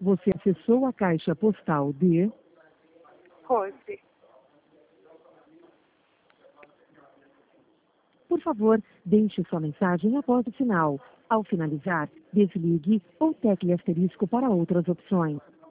Você acessou a caixa postal de... Rose. Por favor, deixe sua mensagem após o sinal. Ao finalizar, desligue ou tecle asterisco para outras opções.